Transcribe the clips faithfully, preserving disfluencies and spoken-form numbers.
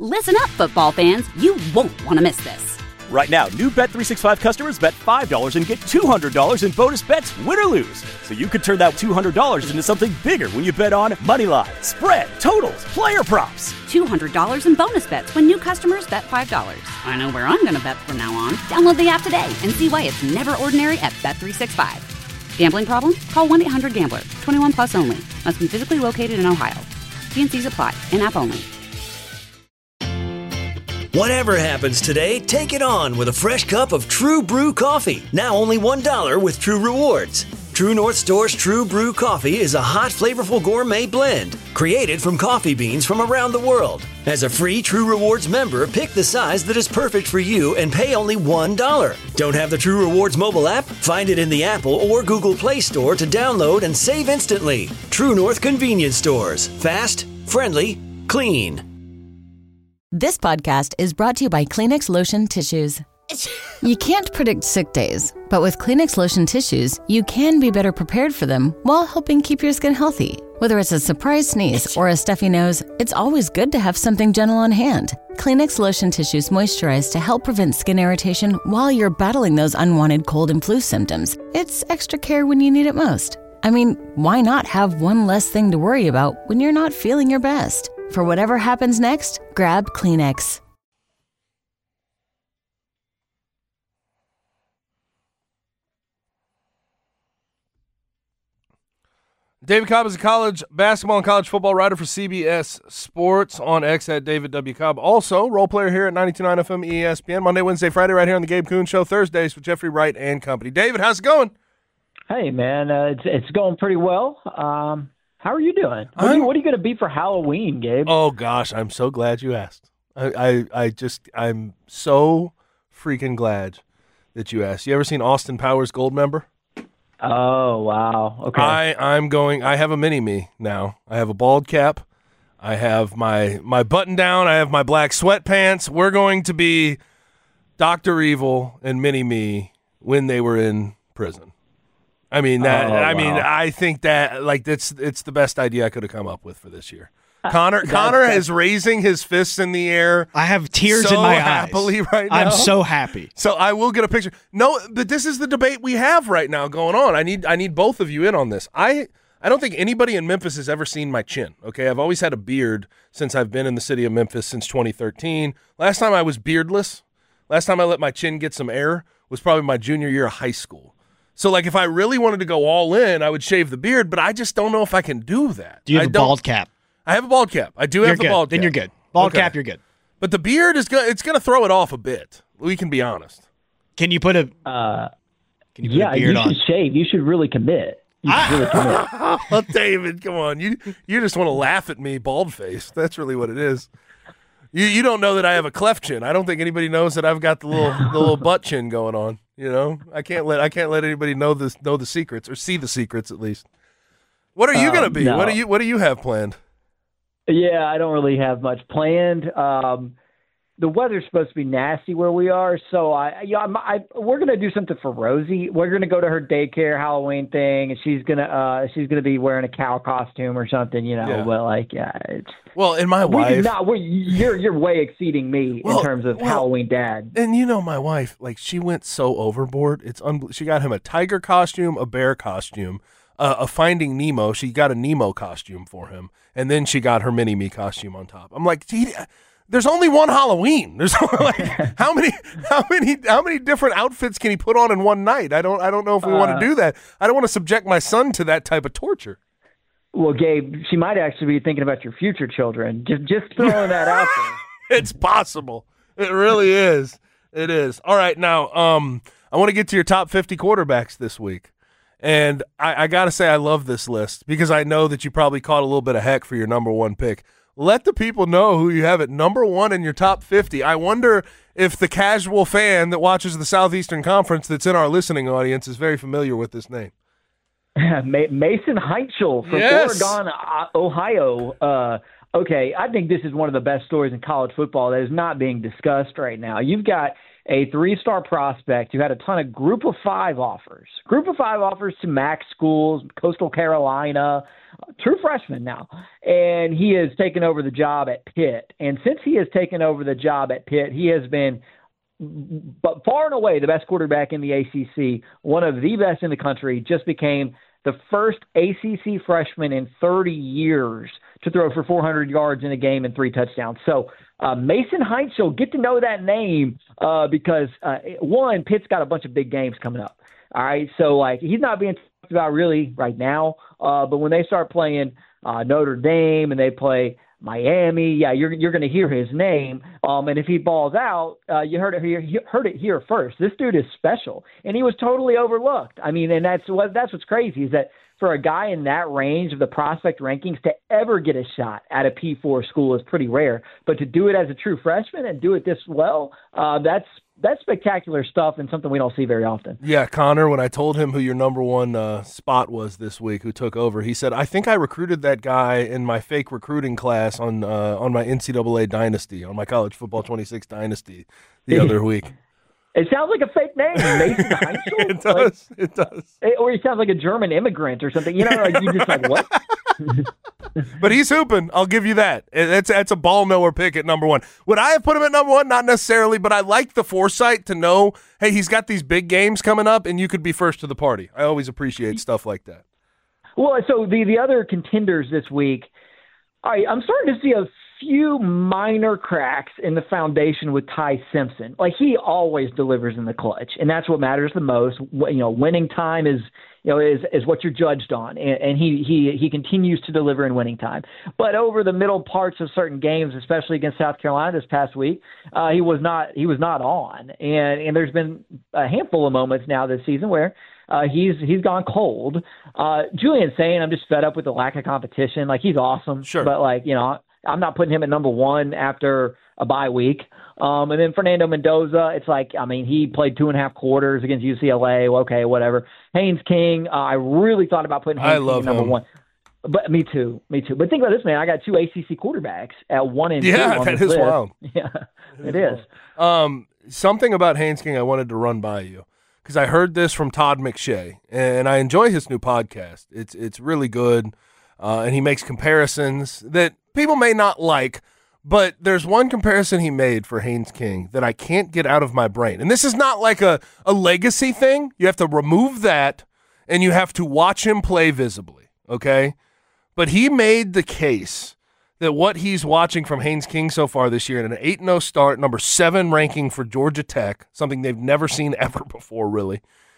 Listen up, football fans. You won't want to miss this. Right now, new Bet three sixty-five customers bet five dollars and get two hundred dollars in bonus bets, win or lose. So you could turn that two hundred dollars into something bigger when you bet on money line, spread, totals, player props. two hundred dollars in bonus bets when new customers bet five dollars. I know where I'm going to bet from now on. Download the app today and see why it's never ordinary at Bet three sixty-five. Gambling problem? Call one eight hundred gambler. twenty-one plus only. Must be physically located in Ohio. T and C's apply. In-app only. Whatever happens today, take it on with a fresh cup of True Brew coffee. Now only one dollar with True Rewards. True North Store's True Brew coffee is a hot, flavorful gourmet blend created from coffee beans from around the world. As a free True Rewards member, pick the size that is perfect for you and pay only one dollar. Don't have the True Rewards mobile app? Find it in the Apple or Google Play Store to download and save instantly. True North Convenience Stores. Fast, friendly, clean. This podcast is brought to you by Kleenex Lotion Tissues. You can't predict sick days, but with Kleenex Lotion Tissues, you can be better prepared for them while helping keep your skin healthy. Whether it's a surprise sneeze or a stuffy nose, it's always good to have something gentle on hand. Kleenex Lotion Tissues moisturize to help prevent skin irritation while you're battling those unwanted cold and flu symptoms. It's extra care when you need it most. I mean, why not have one less thing to worry about when you're not feeling your best? For whatever happens next, grab Kleenex. David Cobb is a college basketball and college football writer for C B S Sports, on X at David W. Cobb. Also, role player here at ninety-two point nine F M E S P N, Monday, Wednesday, Friday, right here on the Gabe Kuhn Show. Thursdays with Jeffrey Wright and company. David, how's it going? Hey, man, uh, it's it's going pretty well. Um, how are you doing? What are you, what are you going to be for Halloween, Gabe? Oh, gosh, I'm so glad you asked. I, I, I just, I'm so freaking glad that you asked. You ever seen Austin Powers Goldmember? Oh, wow. Okay. I, I'm going, I have a mini-me now. I have a bald cap. I have my, my button down. I have my black sweatpants. We're going to be Doctor Evil and mini-me when they were in prison. I mean that. Oh, I wow. mean, I think that like that's it's the best idea I could have come up with for this year. Connor, Connor is raising his fists in the air. I have tears so in my happily eyes. right now. I'm so happy. So I will get a picture. No, but this is the debate we have right now going on. I need I need both of you in on this. I I don't think anybody in Memphis has ever seen my chin. Okay, I've always had a beard since I've been in the city of Memphis since twenty thirteen. Last time I was beardless, last time I let my chin get some air was probably my junior year of high school. So, like, if I really wanted to go all in, I would shave the beard, but I just don't know if I can do that. Do you have I a don't, bald cap? I have a bald cap. I do You're have the good. bald cap. Then you're good. Bald Okay. cap, you're good. But the beard is going it's going to throw it off a bit. We can be honest. Can you put a Uh, Can you put yeah, a beard you on? should shave. You should really commit. You should really commit. Oh, David, come on. You you just want to laugh at me, bald face. That's really what it is. You you don't know that I have a cleft chin. I don't think anybody knows that I've got the little the little butt chin going on. You know, I can't let I can't let anybody know this know the secrets or see the secrets at least. What are you Um, gonna be? no. What do you What do you have planned? Yeah, I don't really have much planned. Um, the weather's supposed to be nasty where we are, so I, yeah, I'm, I, we're gonna do something for Rosie. We're gonna go to her daycare Halloween thing, and she's gonna, uh, she's gonna be wearing a cow costume or something, you know. Yeah. But like, yeah, it's Well, and my we do wife. not. We, you're you're way exceeding me Well, in terms of well, Halloween dad. And you know my wife, like she went so overboard. It's un- she got him a tiger costume, a bear costume, uh, a Finding Nemo. She got a Nemo costume for him, and then she got her mini me costume on top. I'm like, gee, there's only one Halloween. There's only like how many how many how many different outfits can he put on in one night? I don't I don't know if we Uh, want to do that. I don't want to subject my son to that type of torture. Well, Gabe, she might actually be thinking about your future children. Just just throwing that out there. It's possible. It really is. It is. All right, now um, I want to get to your top fifty quarterbacks this week. And I, I got to say I love this list because I know that you probably caught a little bit of heck for your number one pick. Let the people know who you have at number one in your top fifty. I wonder if the casual fan that watches the Southeastern Conference that's in our listening audience is very familiar with this name. Ma- Mason Heinschel from Yes. Oregon, uh, Ohio. Uh, okay, I think this is one of the best stories in college football that is not being discussed right now. You've got a three-star prospect who had a ton of Group of Five offers. Group of Five offers to MAC schools, Coastal Carolina, true freshman now, and he has taken over the job at Pitt. And since he has taken over the job at Pitt, he has been but far and away the best quarterback in the A C C, one of the best in the country, just became the first A C C freshman in thirty years to throw for four hundred yards in a game and three touchdowns. So uh, Mason Heinzel, get to know that name uh, because, uh, one, Pitt's got a bunch of big games coming up. All right, so like he's not being talked about really right now, uh, but when they start playing uh, Notre Dame and they play Miami, yeah, you're you're going to hear his name. Um, and if he balls out, uh, you heard it here. You heard it here first. This dude is special, and he was totally overlooked. I mean, and that's what that's what's crazy is that for a guy in that range of the prospect rankings to ever get a shot at a P four school is pretty rare. But to do it as a true freshman and do it this well, uh, that's that's spectacular stuff and something we don't see very often. Yeah, Connor, when I told him who your number one uh, spot was this week, who took over, he said, I think I recruited that guy in my fake recruiting class on uh, on my N C double A dynasty, on my College Football twenty-six dynasty the other week. It sounds like a fake name, Mason Heinzel. It does. Like, it does. Or he sounds like a German immigrant or something. You know, like you just like, what? But he's hooping. I'll give you that. That's that's a ball knower pick at number one. Would I have put him at number one? Not necessarily, but I like the foresight to know, hey, he's got these big games coming up, and you could be first to the party. I always appreciate stuff like that. Well, so the, the other contenders this week, all right, I'm starting to see a few minor cracks in the foundation with Ty Simpson. Like he always delivers in the clutch, and that's what matters the most. You know, winning time is you know is is what you're judged on, and, and he he he continues to deliver in winning time. But over the middle parts of certain games, especially against South Carolina this past week, uh, he was not he was not on, and and there's been a handful of moments now this season where. Uh, he's he's gone cold. Uh, Julian saying I'm just fed up with the lack of competition. Like he's awesome, sure, but like you know I'm not putting him at number one after a bye week. Um, and then Fernando Mendoza, it's like I mean he played two and a half quarters against U C L A. Well, okay, whatever. Haynes King, uh, I really thought about putting Haynes I love King at number him. one. But me too, me too. But think about this, man. I got two A C C quarterbacks at one and yeah, two. On that this is list. wild. Yeah, it, it is. is. Um, something about Haynes King I wanted to run by you. Because I heard this from Todd McShay, and I enjoy his new podcast. It's it's really good, uh, and he makes comparisons that people may not like, but there's one comparison he made for Haynes King that I can't get out of my brain. And this is not like a, a legacy thing. You have to remove that, and you have to watch him play visibly, okay? But he made the case that what he's watching from Haynes King so far this year in an eight and oh start, number seven ranking for Georgia Tech, something they've never seen ever before, really.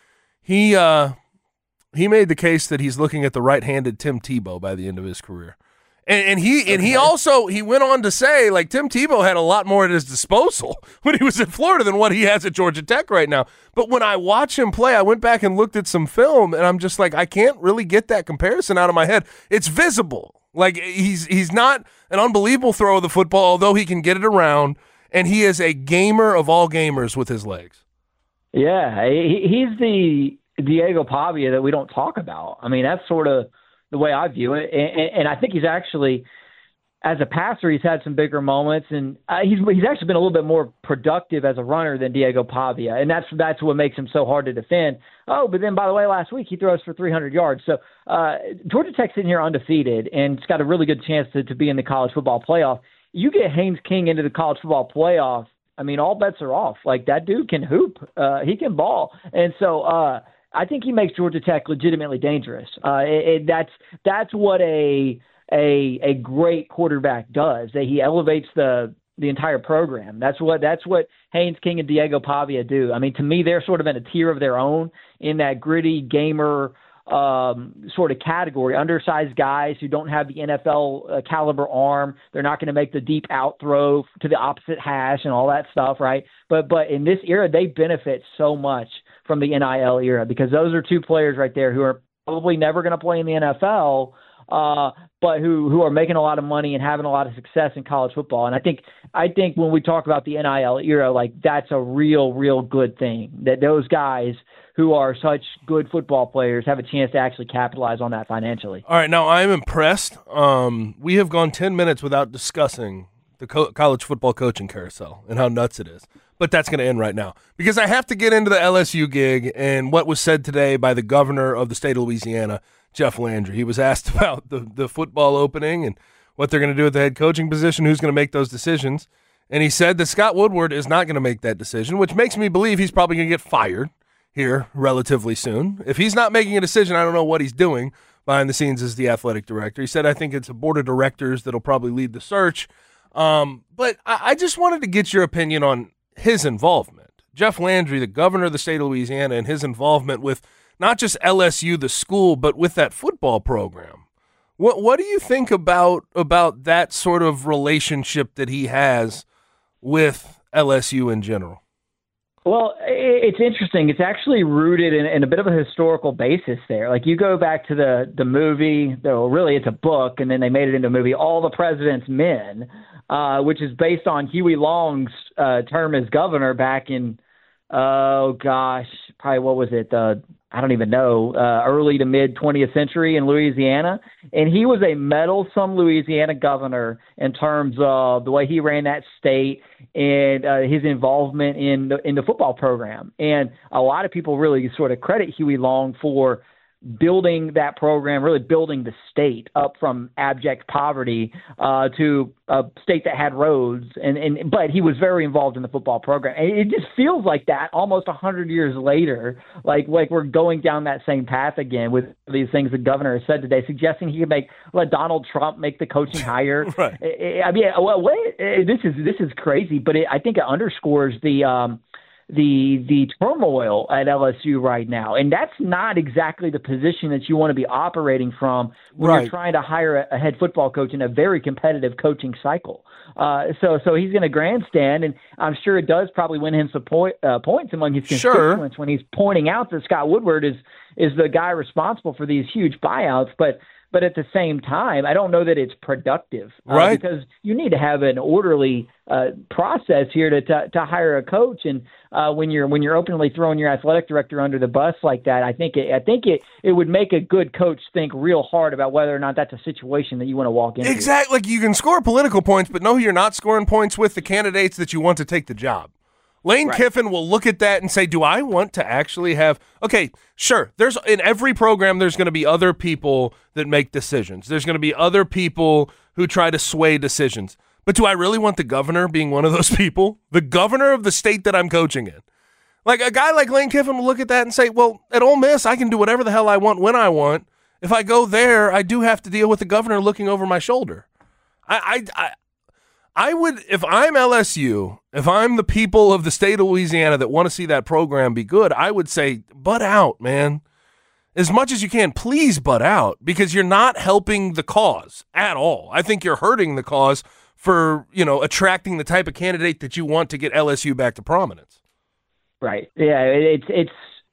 He uh, he made the case that he's looking at the right-handed Tim Tebow by the end of his career. And, and he and he also he went on to say, like, Tim Tebow had a lot more at his disposal when he was at Florida than what he has at Georgia Tech right now. But when I watch him play, I went back and looked at some film, and I'm just like, I can't really get that comparison out of my head. It's visible. Like, he's he's not an unbelievable throw of the football, although he can get it around, and he is a gamer of all gamers with his legs. Yeah, he, he's the Diego Pavia that we don't talk about. I mean, that's sort of the way I view it, and, and I think he's actually, as a passer, he's had some bigger moments, and uh, he's he's actually been a little bit more productive as a runner than Diego Pavia, and that's that's what makes him so hard to defend. Oh, but then, by the way, last week he throws for three hundred yards. So uh, Georgia Tech's sitting here undefeated, and it's got a really good chance to, to be in the college football playoff. You get Haynes King into the college football playoff, I mean, all bets are off. Like, that dude can hoop. Uh, he can ball. And so uh, I think he makes Georgia Tech legitimately dangerous. Uh, it, it, that's that's what a a a great quarterback does. That he elevates the the entire program. That's what that's what Haynes King and Diego Pavia do. I mean, to me, they're sort of in a tier of their own in that gritty gamer um, sort of category. Undersized guys who don't have the N F L uh, caliber arm. They're not going to make the deep out throw to the opposite hash and all that stuff, right? But but in this era, they benefit so much from the N I L era, because those are two players right there who are probably never going to play in the N F L, uh, but who who are making a lot of money and having a lot of success in college football. And I think I think when we talk about the N I L era, like, that's a real, real good thing, that those guys who are such good football players have a chance to actually capitalize on that financially. All right, now I'm impressed. Um, we have gone ten minutes without discussing the co- college football coaching carousel and how nuts it is. But that's going to end right now because I have to get into the L S U gig and what was said today by the governor of the state of Louisiana, Jeff Landry. He was asked about the, the football opening and what they're going to do with the head coaching position, who's going to make those decisions. And he said that Scott Woodward is not going to make that decision, which makes me believe he's probably going to get fired here relatively soon. If he's not making a decision, I don't know what he's doing behind the scenes as the athletic director. He said, I think it's a board of directors that'll probably lead the search. Um, but I, I just wanted to get your opinion on his involvement. Jeff Landry, the governor of the state of Louisiana, and his involvement with not just L S U, the school, but with that football program. What what do you think about about that sort of relationship that he has with L S U in general? Well, it's interesting. It's actually rooted in, in a bit of a historical basis there. Like you go back to the, the movie, though really it's a book, and then they made it into a movie, All the President's Men, uh, which is based on Huey Long's uh, term as governor back in, oh gosh, probably what was it, uh, I don't even know, uh, early to mid twentieth century in Louisiana. And he was a meddlesome Louisiana governor in terms of the way he ran that state and uh, his involvement in the, in the football program. And a lot of people really sort of credit Huey Long for building that program, really building the state up from abject poverty uh, to a state that had roads. And, and but he was very involved in the football program. And it just feels like that almost one hundred years later, like like we're going down that same path again with these things the governor has said today, suggesting he could make let Donald Trump make the coaching hire. Right. I mean, well, wait, this is this is crazy, but it, I think it underscores the um, the the turmoil at L S U right now. And that's not exactly the position that you want to be operating from when right. you're trying to hire a, a head football coach in a very competitive coaching cycle. Uh, so so he's going to grandstand, and I'm sure it does probably win him some point, uh, points among his constituents sure. when he's pointing out that Scott Woodward is is the guy responsible for these huge buyouts. But But at the same time, I don't know that it's productive, uh, right? Because you need to have an orderly uh, process here to, to to hire a coach. And uh, when you're when you're openly throwing your athletic director under the bus like that, I think it, I think it, it would make a good coach think real hard about whether or not that's a situation that you want to walk into. Exactly. Like you can score political points, but no, you're not scoring points with the candidates that you want to take the job. Lane right. Kiffin will look at that and say, do I want to actually have – okay, sure, there's in every program there's going to be other people that make decisions. There's going to be other people who try to sway decisions. But do I really want the governor being one of those people? The governor of the state that I'm coaching in. Like a guy like Lane Kiffin will look at that and say, well, at Ole Miss, I can do whatever the hell I want when I want. If I go there, I do have to deal with the governor looking over my shoulder. I I, I I would, if I'm L S U, if I'm the people of the state of Louisiana that want to see that program be good, I would say, butt out, man. As much as you can, please butt out, because you're not helping the cause at all. I think you're hurting the cause for, you know, attracting the type of candidate that you want to get L S U back to prominence. Right. Yeah, it's it's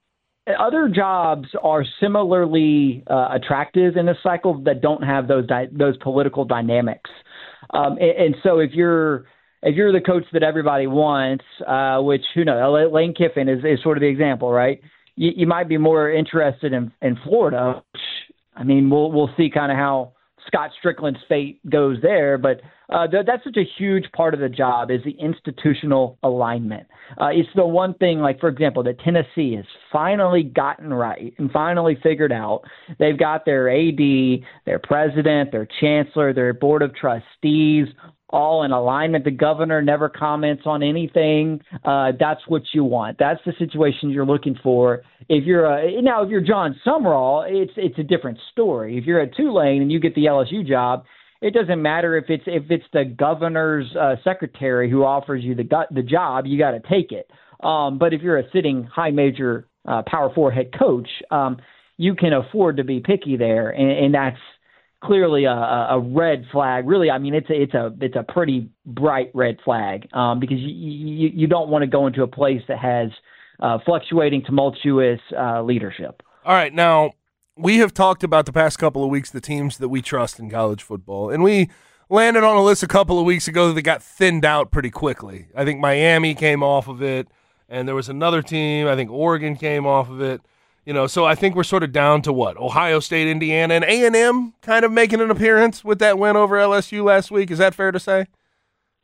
other jobs are similarly uh, attractive in this cycle that don't have those di- those political dynamics. Um, and, and so if you're if you're the coach that everybody wants, uh, which, who knows, Lane Kiffin is, is sort of the example, right? You, you might be more interested in, in Florida. I mean, we'll we'll see kind of how Scott Strickland's fate goes there, but uh, th- that's such a huge part of the job is the institutional alignment. Uh, it's the one thing, like, for example, that Tennessee has finally gotten right and finally figured out. They've got their A D, their president, their chancellor, their board of trustees, all in alignment. The governor never comments on anything. Uh, that's what you want. That's the situation you're looking for. If you're a, now, if you're John Sumrall, it's it's a different story. If you're at Tulane and you get the L S U job, it doesn't matter if it's if it's the governor's uh, secretary who offers you the the job. You got to take it. Um, but if you're a sitting high major uh, Power Four head coach, um, you can afford to be picky there, and, and that's clearly a, a red flag. Really, I mean, it's a, it's a it's a pretty bright red flag um, because you, you you don't want to go into a place that has uh, fluctuating, tumultuous uh, leadership. All right, now we have talked about the past couple of weeks the teams that we trust in college football, and we landed on a list a couple of weeks ago that got thinned out pretty quickly. I think Miami came off of it, and there was another team. I think Oregon came off of it. You know, so I think we're sort of down to what? Ohio State, Indiana, and A and M kind of making an appearance with that win over L S U last week. Is that fair to say?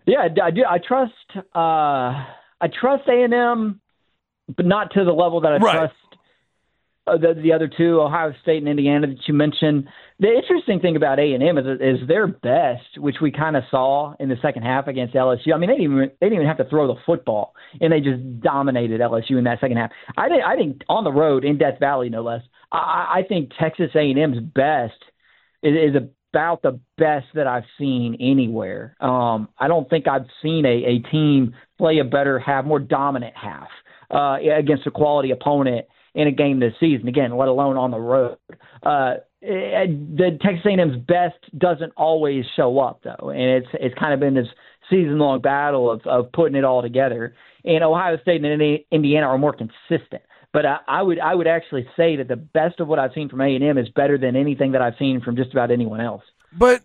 Yeah, I do. I trust. Uh, I trust A and M, but not to the level that I right. trust uh, the, the other two, Ohio State and Indiana, that you mentioned. The interesting thing about A and M is, is their best, which we kind of saw in the second half against L S U. I mean, they didn't even they didn't even have to throw the football, and they just dominated L S U in that second half. I think I think on the road in Death Valley, no less. I, I think Texas A and M's best is, is about the best that I've seen anywhere. Um, I don't think I've seen a, a team play a better half, more dominant half uh, against a quality opponent in a game this season. Again, let alone on the road. Uh, the Texas A and M's best doesn't always show up, though, and it's it's kind of been this season-long battle of, of putting it all together. And Ohio State and Indiana are more consistent. But I, I would I would actually say that the best of what I've seen from A and M is better than anything that I've seen from just about anyone else. But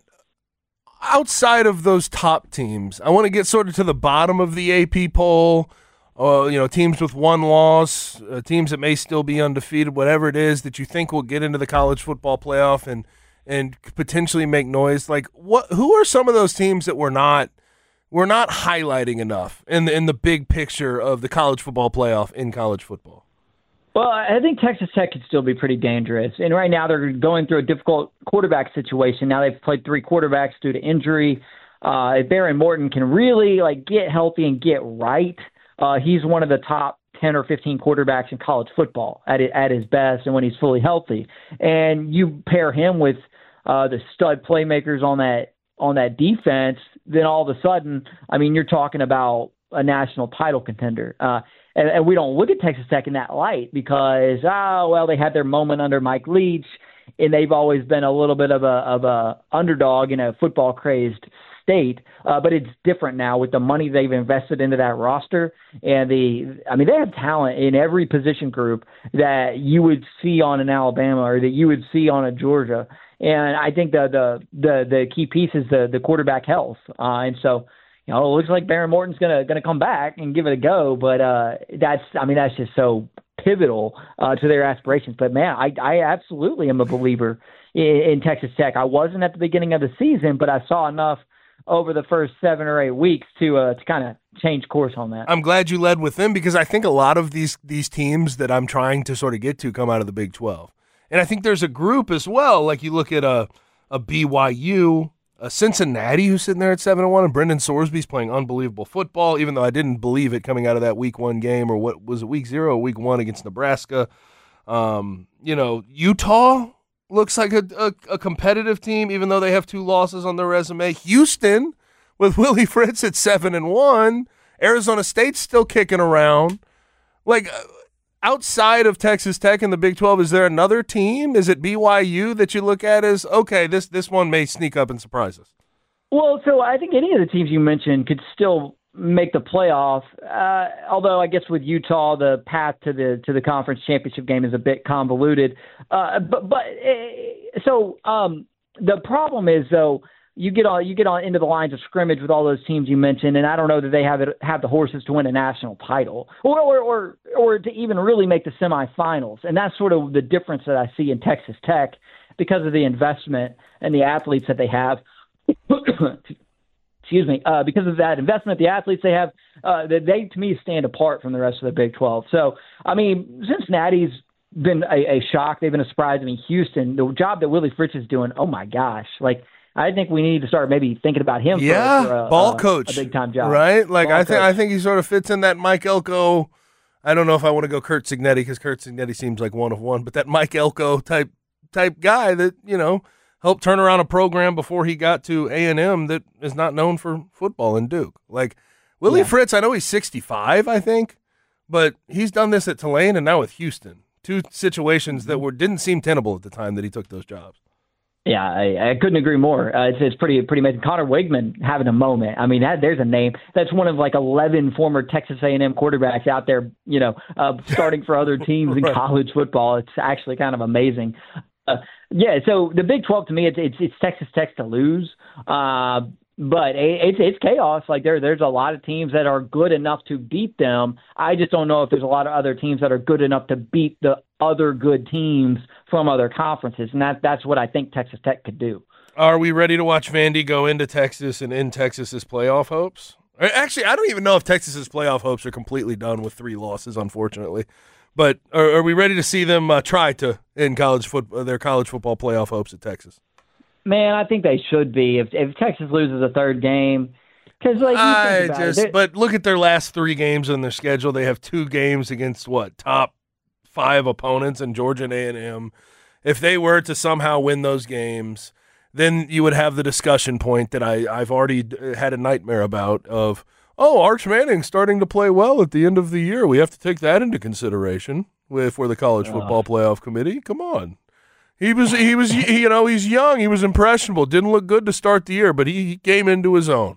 outside of those top teams, I want to get sort of to the bottom of the A P poll. Uh, you know, teams with one loss, uh, teams that may still be undefeated, whatever it is that you think will get into the college football playoff and and potentially make noise. Like, what? Who are some of those teams that we're not we're not highlighting enough in the in the big picture of the college football playoff in college football? Well, I think Texas Tech could still be pretty dangerous. And right now they're going through a difficult quarterback situation. Now they've played three quarterbacks due to injury. Uh, if Behren Morton can really like get healthy and get right, uh, he's one of the top ten or fifteen quarterbacks in college football at at his best and when he's fully healthy. And you pair him with uh, the stud playmakers on that on that defense, then all of a sudden, I mean, you're talking about a national title contender. Uh, And, and we don't look at Texas Tech in that light because, oh, well, they had their moment under Mike Leach, and they've always been a little bit of a of a underdog in a football-crazed state. Uh, but it's different now with the money they've invested into that roster. And the, I mean, they have talent in every position group that you would see on an Alabama or that you would see on a Georgia. And I think the the the, the key piece is the, the quarterback health. Uh, and so, you know, it looks like Behren Morton's gonna gonna come back and give it a go, but uh, that's I mean that's just so pivotal uh, to their aspirations. But man, I I absolutely am a believer in, in Texas Tech. I wasn't at the beginning of the season, but I saw enough over the first seven or eight weeks to uh, to kind of change course on that. I'm glad you led with them because I think a lot of these these teams that I'm trying to sort of get to come out of the Big twelve, and I think there's a group as well. Like you look at a a B Y U. Uh, Cincinnati, who's sitting there at seven and one, and Brendan Sorsby's playing unbelievable football, even though I didn't believe it coming out of that week one game, or what was it, week zero or week one against Nebraska. Um, you know, Utah looks like a, a, a competitive team, even though they have two losses on their resume. Houston, with Willie Fritz at seven and one. Arizona State's still kicking around. Like, outside of Texas Tech and the Big twelve, is there another team? Is it B Y U that you look at as, okay, this this one may sneak up and surprise us? Well, so I think any of the teams you mentioned could still make the playoff, uh, although I guess with Utah, the path to the to the conference championship game is a bit convoluted. Uh, but but uh, so um, the problem is, though, You get on, you get on into the lines of scrimmage with all those teams you mentioned, and I don't know that they have it, have the horses to win a national title, or, or or or to even really make the semifinals. And that's sort of the difference that I see in Texas Tech because of the investment and the athletes that they have. Excuse me, uh, because of that investment, the athletes they have, uh, they to me stand apart from the rest of the Big twelve. So I mean, Cincinnati's been a, a shock. They've been a surprise. I mean, Houston, the job that Willie Fritz is doing, oh my gosh, like. I think we need to start maybe thinking about him yeah, for, for a, ball a, coach, a big time job, right? Like ball I think coach. I think he sort of fits in that Mike Elko. I don't know if I want to go Kurt Cignetti because Kurt Cignetti seems like one of one, but that Mike Elko type type guy that you know helped turn around a program before he got to A and M that is not known for football in Duke. Like Willie yeah. Fritz, I know he's sixty-five, I think, but he's done this at Tulane and now with Houston. Two situations that were didn't seem tenable at the time that he took those jobs. Yeah, I, I couldn't agree more. Uh, it's, it's pretty pretty amazing. Connor Wigman having a moment. I mean, that there's a name. That's one of like eleven former Texas A and M quarterbacks out there, you know, uh, starting for other teams in right. college football. It's actually kind of amazing. Uh, yeah, so the Big twelve to me, it's it's, it's Texas Tech to lose. Uh, But it's it's chaos. Like there, there's a lot of teams that are good enough to beat them. I just don't know if there's a lot of other teams that are good enough to beat the other good teams from other conferences, and that that's what I think Texas Tech could do. Are we ready to watch Vandy go into Texas and end Texas's playoff hopes? Actually, I don't even know if Texas's playoff hopes are completely done with three losses, unfortunately. But are, are we ready to see them uh, try to end college foot, uh, their college football playoff hopes at Texas? Man, I think they should be. If if Texas loses a third game, because like you I think about just, it, but look at their last three games on their schedule. They have two games against what top five opponents in Georgia and A and M. If they were to somehow win those games, then you would have the discussion point that I, I've already had a nightmare about of, oh, Arch Manning's starting to play well at the end of the year. We have to take that into consideration if we're the college football uh. playoff committee. Come on. He was, he was, you know, he's young. He was impressionable. Didn't look good to start the year, but he, he came into his own.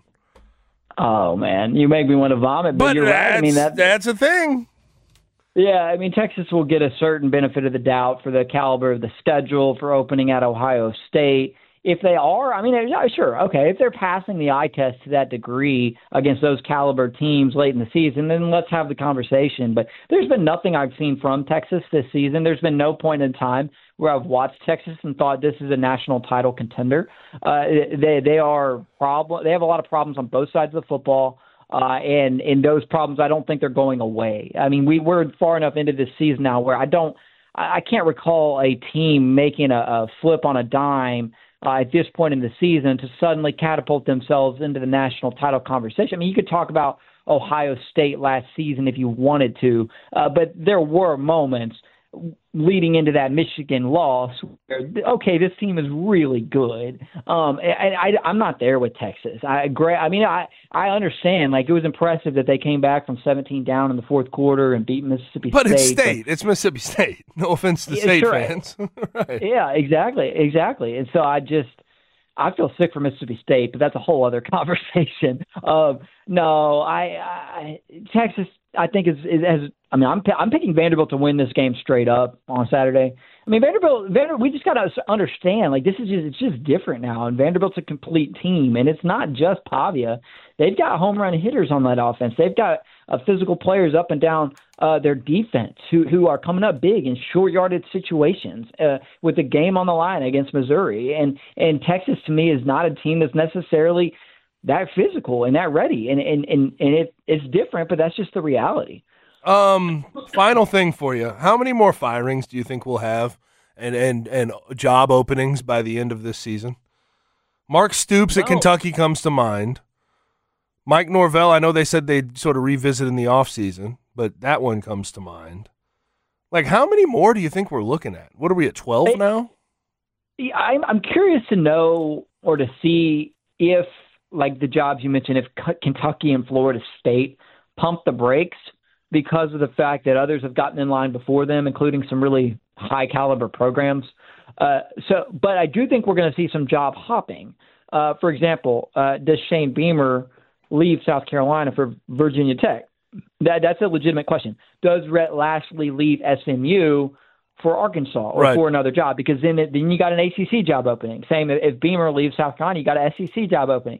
Oh, man. You make me want to vomit, but, but you're right. I mean, that's, that's a thing. Yeah, I mean, Texas will get a certain benefit of the doubt for the caliber of the schedule for opening at Ohio State. If they are, I mean, yeah, sure, okay, if they're passing the eye test to that degree against those caliber teams late in the season, then let's have the conversation. But there's been nothing I've seen from Texas this season. There's been no point in time where I've watched Texas and thought this is a national title contender. Uh, they they are problem. They have a lot of problems on both sides of the football. Uh, and in those problems, I don't think they're going away. I mean, we we're far enough into this season now where I don't, I can't recall a team making a, a flip on a dime uh, at this point in the season to suddenly catapult themselves into the national title conversation. I mean, you could talk about Ohio State last season if you wanted to, uh, but there were moments leading into that Michigan loss where, okay, this team is really good. Um, I, I, I'm not there with Texas. I agree. I mean, I, I understand. Like, it was impressive that they came back from seventeen down in the fourth quarter and beat Mississippi but State. But it's State. But it's Mississippi State. No offense to State right. fans. Right. Yeah, exactly. Exactly. And so I just – I feel sick for Mississippi State, but that's a whole other conversation. Um, no, I, I Texas – I think is, is as I mean I'm I'm picking Vanderbilt to win this game straight up on Saturday. I mean Vanderbilt, Vanderbilt we just got to understand like this is just it's just different now, and Vanderbilt's a complete team, and it's not just Pavia. They've got home run hitters on that offense. They've got uh, physical players up and down uh, their defense who who are coming up big in short yardage situations uh, with the game on the line against Missouri. And and Texas to me is not a team that's necessarily that physical and that ready, and and and, and it, it's different, but that's just the reality. Um, final thing for you: how many more firings do you think we'll have, and and and job openings by the end of this season? Mark Stoops at no. Kentucky comes to mind. Mike Norvell, I know they said they'd sort of revisit in the offseason, but that one comes to mind. Like, how many more do you think we're looking at? What are we at, twelve hey, now? I'm I'm curious to know or to see if. Like the jobs you mentioned, if Kentucky and Florida State pump the brakes because of the fact that others have gotten in line before them, including some really high caliber programs. Uh, so, but I do think we're going to see some job hopping. Uh, for example, uh, does Shane Beamer leave South Carolina for Virginia Tech? That that's a legitimate question. Does Rhett Lashley leave S M U for Arkansas or right. for another job? Because then it, then you got an A C C job opening. Same if Beamer leaves South Carolina, you got an S E C job opening.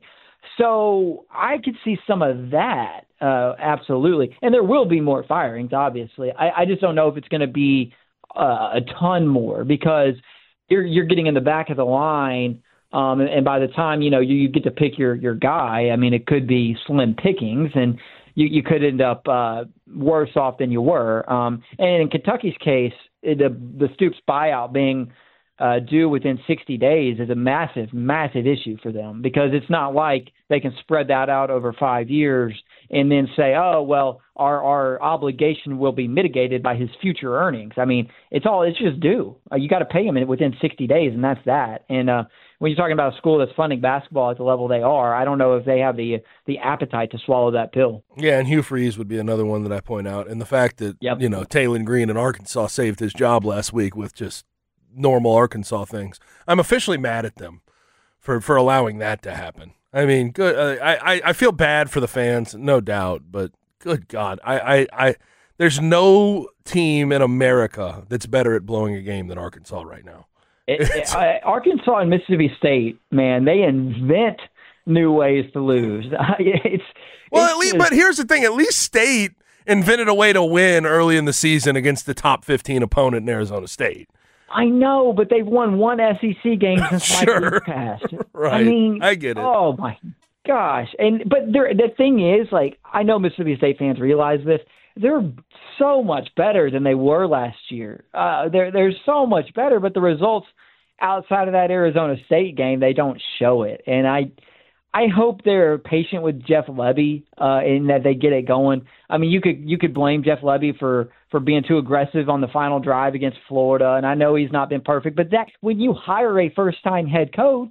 So I could see some of that, uh, absolutely. And there will be more firings, obviously. I, I just don't know if it's going to be uh, a ton more because you're you're getting in the back of the line, um, and, and by the time you know you, you get to pick your, your guy, I mean it could be slim pickings, and you, you could end up uh, worse off than you were. Um, and in Kentucky's case, the the Stoops buyout being Uh, due within sixty days is a massive, massive issue for them because it's not like they can spread that out over five years and then say, oh, well, our, our obligation will be mitigated by his future earnings. I mean, it's all, it's just due. Uh, you got to pay him within sixty days, and that's that. And uh, when you're talking about a school that's funding basketball at the level they are, I don't know if they have the the appetite to swallow that pill. Yeah, and Hugh Freeze would be another one that I point out. And the fact that, yep. you know, Taylon Green in Arkansas saved his job last week with just normal Arkansas things. I'm officially mad at them for, for allowing that to happen. I mean, good. Uh, I, I feel bad for the fans, no doubt, but good God, I, I, I there's no team in America that's better at blowing a game than Arkansas right now. It, it, I, Arkansas and Mississippi State, man, they invent new ways to lose. it's well, it's at least, just, but here's the thing: at least State invented a way to win early in the season against the top fifteen opponent in Arizona State. I know, but they've won one S E C game since sure. Mike Leach passed. Right. I mean, I get it. Oh my gosh. And but there, the thing is, like, I know Mississippi State fans realize this. They're so much better than they were last year. Uh, they're they're so much better, but the results outside of that Arizona State game, they don't show it. And I I hope they're patient with Jeff Lebby uh, and that they get it going. I mean, you could you could blame Jeff Lebby for, for being too aggressive on the final drive against Florida, and I know he's not been perfect. But that when you hire a first time head coach,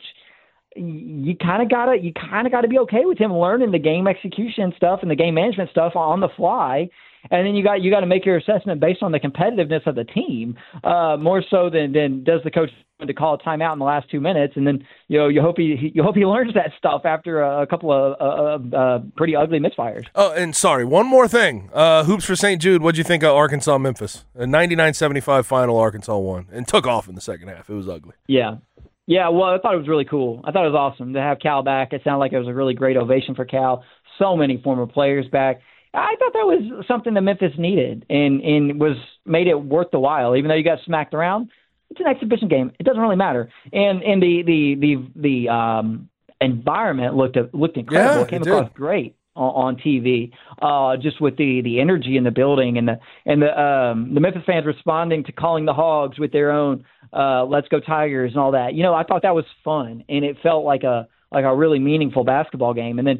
you kind of gotta you kind of gotta be okay with him learning the game execution stuff and the game management stuff on the fly. And then you got you got to make your assessment based on the competitiveness of the team, uh, more so than, than does the coach want to call a timeout in the last two minutes. And then you know you hope he you hope he learns that stuff after a, a couple of uh, uh, pretty ugly misfires. Oh, and sorry, one more thing. Uh, Hoops for Saint Jude. What'd you think of Arkansas Memphis? A ninety-nine seventy-five final. Arkansas won and took off in the second half. It was ugly. Yeah. Yeah, well, I thought it was really cool. I thought it was awesome to have Cal back. It sounded like it was a really great ovation for Cal. So many former players back. I thought that was something that Memphis needed and, and was made it worth the while. Even though you got smacked around, it's an exhibition game. It doesn't really matter. And and the the the the um, environment looked looked incredible. Yeah, it came it across did. great on, on T V. Uh, just with the, the energy in the building and the and the um, the Memphis fans responding to calling the Hogs with their own uh, "Let's Go Tigers" and all that. You know, I thought that was fun and it felt like a like a really meaningful basketball game. And then.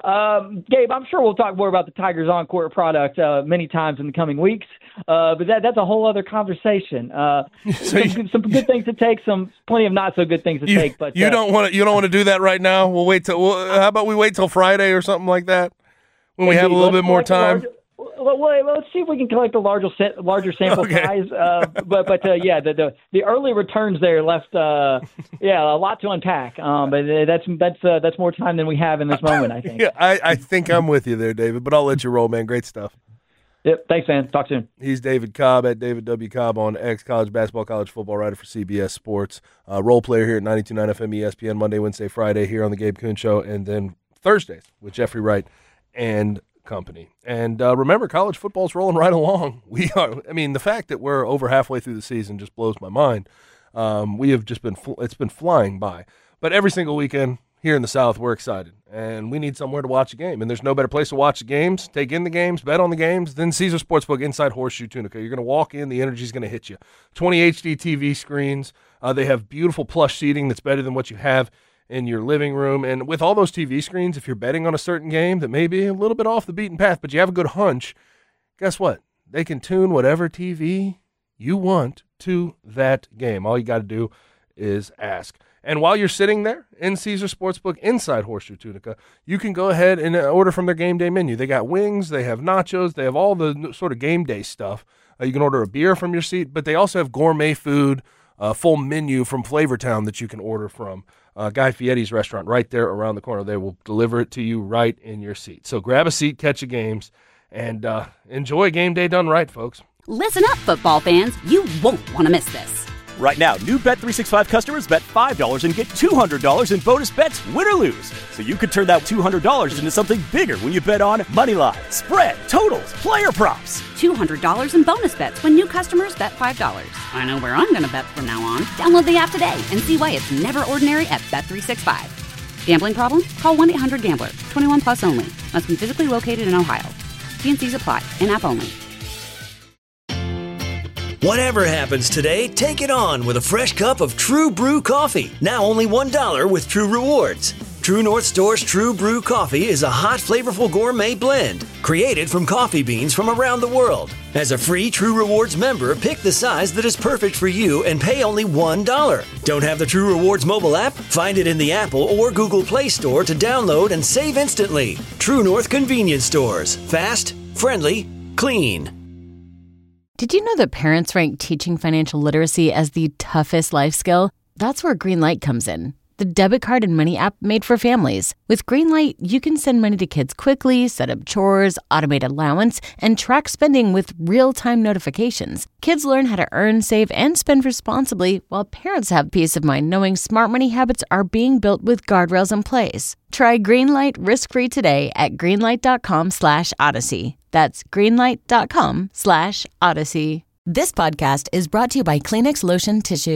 Um, Gabe, I'm sure we'll talk more about the Tigers on-court product uh, many times in the coming weeks, uh, but that, that's a whole other conversation. Uh, So some, you- some good things to take, some plenty of not so good things to You, take. But you uh, don't want to. You don't want to do that right now. We'll wait till. We'll, how about we wait till Friday or something like that when we have a little let's bit more collect a time. large- well, well, let's see if we can collect a larger sa- larger sample Okay. size. Uh, but but uh, yeah, the, the the early returns there left uh, yeah a lot to unpack. Um, but uh, that's that's uh, that's more time than we have in this moment, I think. Yeah, I, I think I'm with you there, David. But I'll let you roll, man. Great stuff. Yep. Thanks, man. Talk soon. He's David Cobb at David W. Cobb on X, college basketball, college football writer for C B S Sports. Uh, role player here at ninety-two point nine F M E S P N, Monday, Wednesday, Friday here on the Gabe Kuhn Show, and then Thursdays with Jeffrey Wright and company. And uh, remember, college football's rolling right along. We are. I mean, the fact that we're over halfway through the season just blows my mind. Um, we have just been, fl- it's been flying by. But every single weekend here in the South, we're excited. And we need somewhere to watch a game. And there's no better place to watch the games, take in the games, bet on the games than Caesar Sportsbook inside Horseshoe Tunica. You're going to walk in, the energy's going to hit you. twenty H D T V screens. Uh, they have beautiful plush seating that's better than what you have in your living room. And with all those T V screens, if you're betting on a certain game that may be a little bit off the beaten path, but you have a good hunch, guess what? They can tune whatever T V you want to that game. All you got to do is ask. And while you're sitting there in Caesar Sportsbook inside Horseshoe Tunica, you can go ahead and order from their game day menu. They got wings, they have nachos, they have all the sort of game day stuff. Uh, you can order a beer from your seat, but they also have gourmet food, a full menu from Flavortown that you can order from. Uh, Guy Fieri's restaurant right there around the corner. They will deliver it to you right in your seat. So grab a seat, catch your games, and uh, enjoy game day done right, folks. Listen up, football fans. You won't want to miss this. Right now, new Bet three sixty-five customers bet five dollars and get two hundred dollars in bonus bets, win or lose. So you could turn that two hundred dollars into something bigger when you bet on moneyline, spread, totals, player props. two hundred dollars in bonus bets when new customers bet five dollars. I know where I'm going to bet from now on. Download the app today and see why it's never ordinary at Bet three sixty-five. Gambling problem? Call one eight hundred gambler. twenty-one plus only. Must be physically located in Ohio. T N Cs apply. In-app only. Whatever happens today, take it on with a fresh cup of True Brew coffee. Now only one dollar with True Rewards. True North Store's True Brew coffee is a hot, flavorful gourmet blend created from coffee beans from around the world. As a free True Rewards member, pick the size that is perfect for you and pay only one dollar. Don't have the True Rewards mobile app? Find it in the Apple or Google Play Store to download and save instantly. True North Convenience Stores. Fast, friendly, clean. Did you know that parents rank teaching financial literacy as the toughest life skill? That's where Greenlight comes in. The debit card and money app made for families. With Greenlight, you can send money to kids quickly, set up chores, automate allowance, and track spending with real-time notifications. Kids learn how to earn, save, and spend responsibly, while parents have peace of mind knowing smart money habits are being built with guardrails in place. Try Greenlight risk-free today at greenlight.com slash odyssey. That's greenlight.com slash odyssey. This podcast is brought to you by Kleenex Lotion Tissues.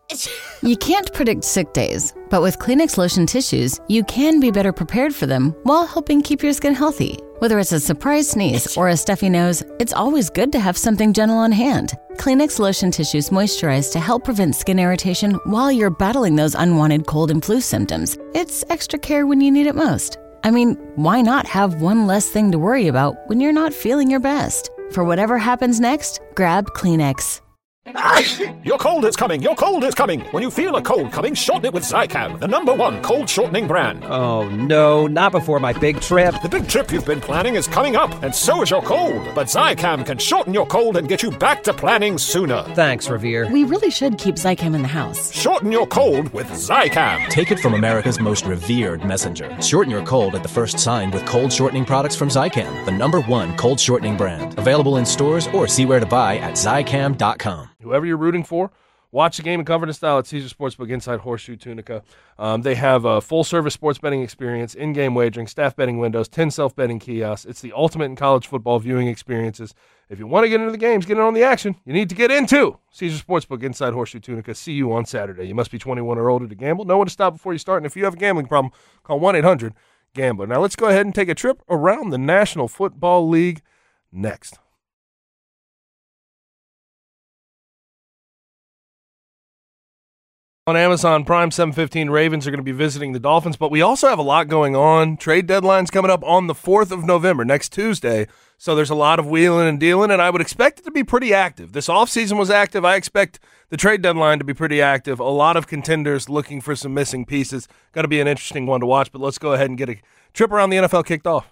You can't predict sick days, but with Kleenex Lotion Tissues, you can be better prepared for them while helping keep your skin healthy. Whether it's a surprise sneeze or a stuffy nose, it's always good to have something gentle on hand. Kleenex Lotion Tissues moisturize to help prevent skin irritation while you're battling those unwanted cold and flu symptoms. It's extra care when you need it most. I mean, why not have one less thing to worry about when you're not feeling your best? For whatever happens next, grab Kleenex. Your cold is coming, your cold is coming. When you feel a cold coming, shorten it with Zicam, the number one cold shortening brand. Oh no, not before my big trip. The big trip you've been planning is coming up, and so is your cold. But Zicam can shorten your cold and get you back to planning sooner. Thanks, Revere. We really should keep Zicam in the house. Shorten your cold with Zicam. Take it from America's most revered messenger. Shorten your cold at the first sign with cold shortening products from Zicam, the number one cold shortening brand. Available in stores or see where to buy at Zicam dot com. Whoever you're rooting for, watch the game and cover in style at Caesars Sportsbook inside Horseshoe Tunica. Um, they have a full-service sports betting experience, in-game wagering, staff betting windows, ten self-betting kiosks. It's the ultimate in college football viewing experiences. If you want to get into the games, get in on the action, you need to get into Caesars Sportsbook inside Horseshoe Tunica. See you on Saturday. You must be twenty-one or older to gamble. Know when to stop before you start, and if you have a gambling problem, call one eight hundred gambler. Now let's go ahead and take a trip around the National Football League next. On Amazon Prime, seven fifteen, Ravens are going to be visiting the Dolphins, but we also have a lot going on. Trade deadline's coming up on the fourth of November, next Tuesday, so there's a lot of wheeling and dealing, and I would expect it to be pretty active. This offseason was active. I expect the trade deadline to be pretty active. A lot of contenders looking for some missing pieces. Got to be an interesting one to watch, but let's go ahead and get a trip around the N F L kicked off.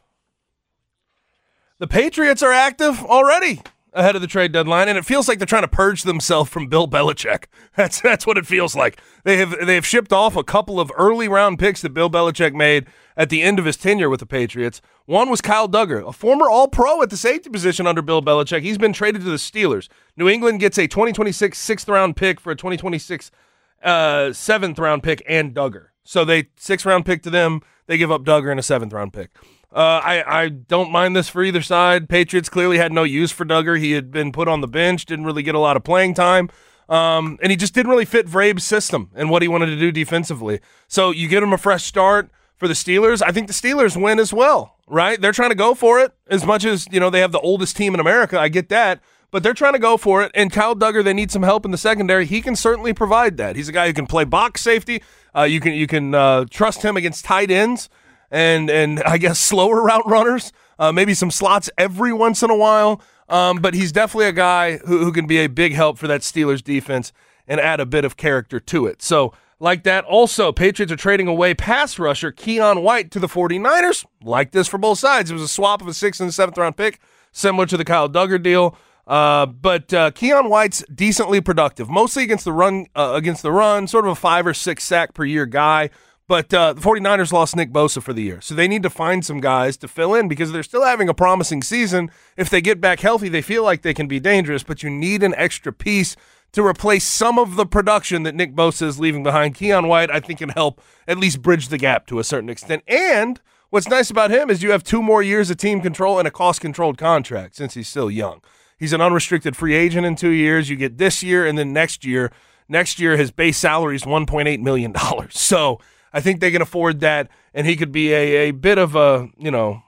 The Patriots are active already ahead of the trade deadline, and it feels like they're trying to purge themselves from Bill Belichick. That's that's what it feels like. They have they have shipped off a couple of early round picks that Bill Belichick made at the end of his tenure with the Patriots. One was Kyle Duggar, a former All-Pro at the safety position under Bill Belichick. He's been traded to the Steelers. New England gets a twenty twenty-six sixth round pick for a twenty twenty-six uh, seventh round pick and Duggar. So they sixth round pick to them. They give up Duggar and a seventh round pick. Uh, I, I don't mind this for either side. Patriots clearly had no use for Duggar. He had been put on the bench, didn't really get a lot of playing time, um, and he just didn't really fit Vrabel's system and what he wanted to do defensively. So you get him a fresh start for the Steelers. I think the Steelers win as well, right? They're trying to go for it as much as, you know, they have the oldest team in America. I get that. But they're trying to go for it, and Kyle Duggar, they need some help in the secondary. He can certainly provide that. He's a guy who can play box safety. Uh, you can you can uh, trust him against tight ends and, and I guess, slower route runners, uh, maybe some slots every once in a while. Um, but he's definitely a guy who, who can be a big help for that Steelers defense and add a bit of character to it. So, like that. Also, Patriots are trading away pass rusher Keon White to the 49ers. Like this for both sides. It was a swap of a sixth and seventh round pick, similar to the Kyle Duggar deal. Uh, but uh, Keon White's decently productive, mostly against the run, uh, against the run, sort of a five or six sack per year guy. But uh, the 49ers lost Nick Bosa for the year, so they need to find some guys to fill in because they're still having a promising season. If they get back healthy, they feel like they can be dangerous, but you need an extra piece to replace some of the production that Nick Bosa is leaving behind. Keon White, I think, can help at least bridge the gap to a certain extent. And what's nice about him is you have two more years of team control and a cost-controlled contract since he's still young. He's an unrestricted free agent in two years. You get this year and then next year. Next year, his base salary is one point eight million dollars. So I think they can afford that, and he could be a, a bit of a, you know,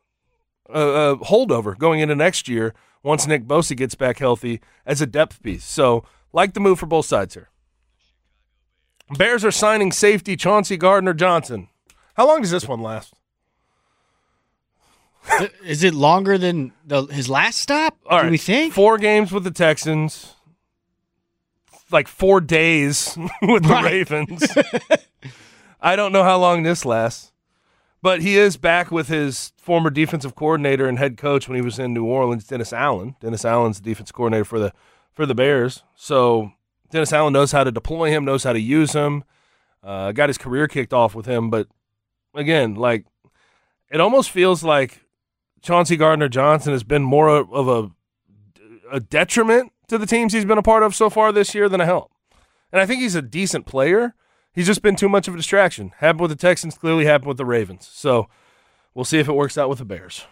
a, a holdover going into next year once Nick Bosa gets back healthy as a depth piece. So like the move for both sides here. Bears are signing safety Chauncey Gardner-Johnson. How long does this one last? Is it longer than the, his last stop? All right, do we think? Four games with the Texans, like four days with the right. Ravens. I don't know how long this lasts, but he is back with his former defensive coordinator and head coach when he was in New Orleans, Dennis Allen. Dennis Allen's the defense coordinator for the for the Bears. So Dennis Allen knows how to deploy him, knows how to use him. Uh, got his career kicked off with him, but again, like it almost feels like Chauncey Gardner-Johnson has been more of a, a detriment to the teams he's been a part of so far this year than a help. And I think he's a decent player. He's just been too much of a distraction. Happened with the Texans, clearly happened with the Ravens. So we'll see if it works out with the Bears.